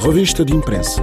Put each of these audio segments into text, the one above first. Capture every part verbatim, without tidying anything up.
Revista de Imprensa.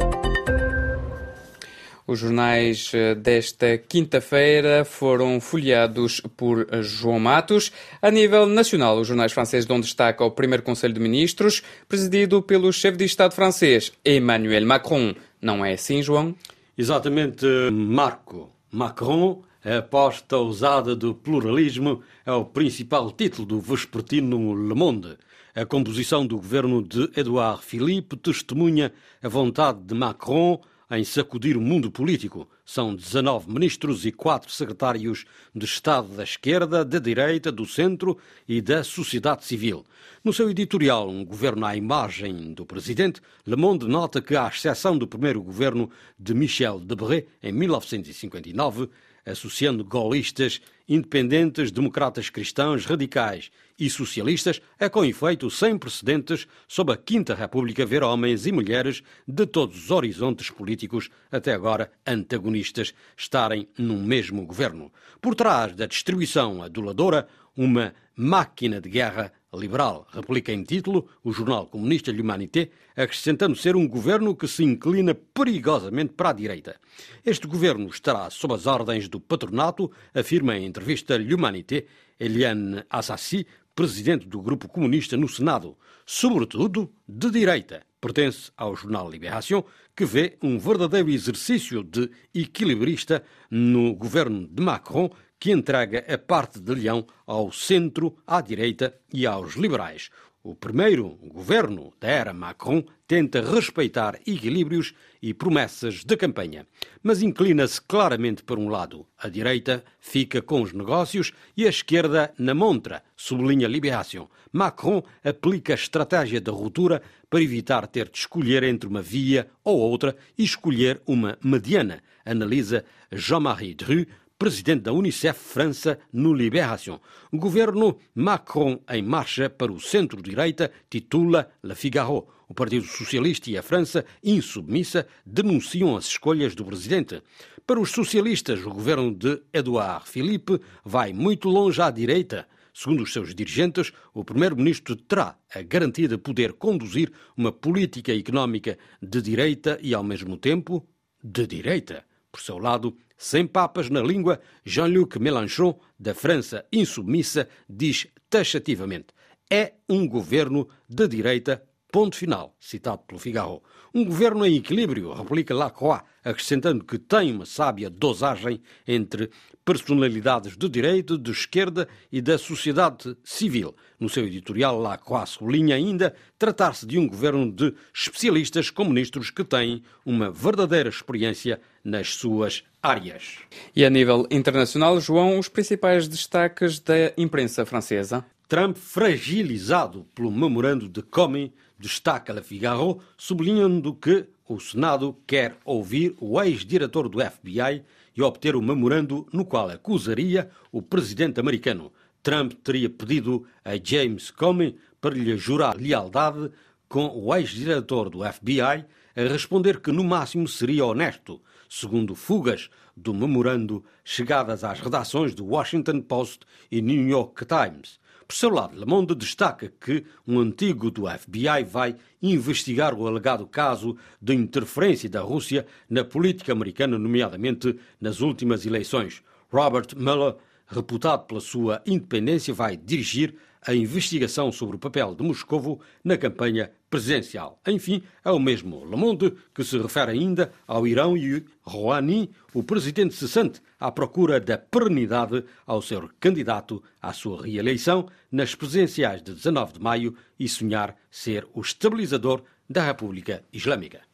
Os jornais desta quinta-feira foram folheados por João Matos. A nível nacional, os jornais franceses dão destaque ao primeiro Conselho de Ministros, presidido pelo chefe de Estado francês, Emmanuel Macron. Não é assim, João? Exatamente, Marco. Macron, a aposta ousada do pluralismo, é o principal título do vespertino Le Monde. A composição do governo de Édouard Philippe testemunha a vontade de Macron em sacudir o mundo político. São dezanove ministros e quatro secretários de Estado da esquerda, da direita, do centro e da sociedade civil. No seu editorial, um governo à imagem do presidente, Le Monde nota que, à exceção do primeiro governo de Michel Debré, em mil novecentos e cinquenta e nove, associando gaullistas, independentes, democratas cristãos, radicais e socialistas, é com efeito sem precedentes sob a Quinta República ver homens e mulheres de todos os horizontes políticos, até agora antagonistas, estarem num mesmo governo. Por trás da distribuição aduladora, uma máquina de guerra liberal, replica em título o jornal comunista L'Humanité, acrescentando ser um governo que se inclina perigosamente para a direita. Este governo estará sob as ordens do patronato, afirma em entrevista L'Humanité Eliane Assassi, presidente do grupo comunista no Senado, sobretudo de direita. Pertence ao jornal Libération, que vê um verdadeiro exercício de equilibrista no governo de Macron, que entrega a parte de leão ao centro, à direita e aos liberais. O primeiro governo da era Macron tenta respeitar equilíbrios e promessas de campanha, mas inclina-se claramente para um lado. A direita fica com os negócios e a esquerda na montra, sublinha Libération. Macron aplica a estratégia da ruptura para evitar ter de escolher entre uma via ou outra e escolher uma mediana, analisa Jean-Marie Dru, presidente da Unicef França, no Libération. O governo Macron em marcha para o centro-direita, titula Le Figaro. O Partido Socialista e a França, insubmissa, denunciam as escolhas do presidente. Para os socialistas, o governo de Édouard Philippe vai muito longe à direita. Segundo os seus dirigentes, o primeiro-ministro terá a garantia de poder conduzir uma política económica de direita e, ao mesmo tempo, de direita. Por seu lado, sem papas na língua, Jean-Luc Mélenchon, da França insubmissa, diz taxativamente: é um governo de direita, ponto final, citado pelo Figaro. Um governo em equilíbrio, replica Lacroix, acrescentando que tem uma sábia dosagem entre personalidades de direita, de esquerda e da sociedade civil. No seu editorial, Lacroix sublinha ainda tratar-se de um governo de especialistas com ministros que têm uma verdadeira experiência nas suas áreas. E a nível internacional, João, os principais destaques da imprensa francesa? Trump fragilizado pelo memorando de Comey, destaca Le Figaro, sublinhando que o Senado quer ouvir o ex-diretor do F B I e obter o memorando no qual acusaria o presidente americano. Trump teria pedido a James Comey para lhe jurar lealdade, com o ex-diretor do F B I a responder que no máximo seria honesto, segundo fugas do memorando chegadas às redações do Washington Post e New York Times. Por seu lado, Le Monde destaca que um antigo do F B I vai investigar o alegado caso de interferência da Rússia na política americana, nomeadamente nas últimas eleições. Robert Mueller, reputado pela sua independência, vai dirigir a investigação sobre o papel de Moscovo na campanha presidencial. Enfim, é o mesmo Le Monde que se refere ainda ao Irão e Rouhani, o presidente cessante, à procura da perenidade ao ser candidato à sua reeleição nas presidenciais de dezanove de maio e sonhar ser o estabilizador da República Islâmica.